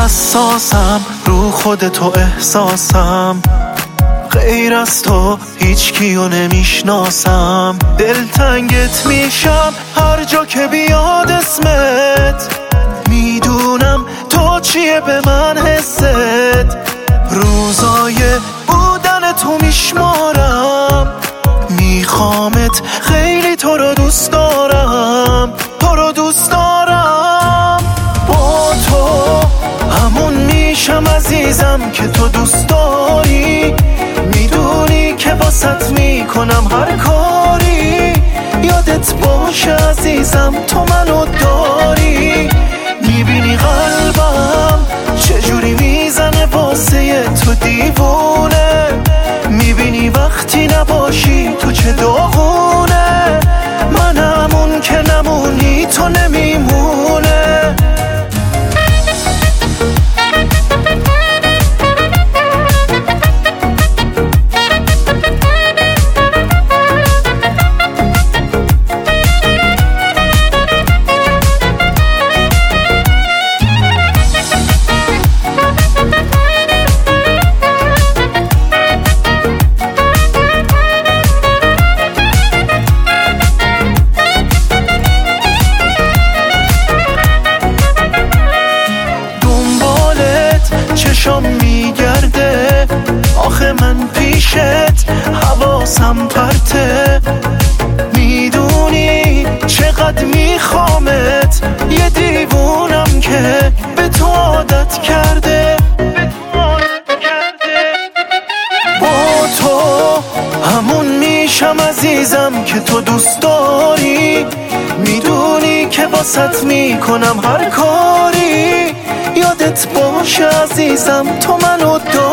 حساسم رو خودتو احساسم، غیر از تو هیچ کیو نمیشناسم. دلتنگت میشم هر جا که بیاد اسمت، میدونم تو چیه به من حست. روزای بودن تو میشمارم، میخوامت خیلی تو رو دوست دارم، تو رو دوست دارم. با تو همون میشم عزیزم که تو دوست داری، میدونی که واسط میکنم هر کاری. یادت باشه عزیزم تو منو داری، میبینی قلبم چجوری میزنه واسه تو دیوونه، میبینی وقتی نباشی تو چه داغونه. من همون که نمونی تو نمیمونه. چشم میگرده آخه من پیشت حواسم پرته، میدونی چقدر میخوامت، یه دیوونم که به تو عادت کرده. با تو همون میشم عزیزم که تو دوست داری، میدونی که واسط میکنم هر کاری. یادت باشه عزیزم تو منو داری.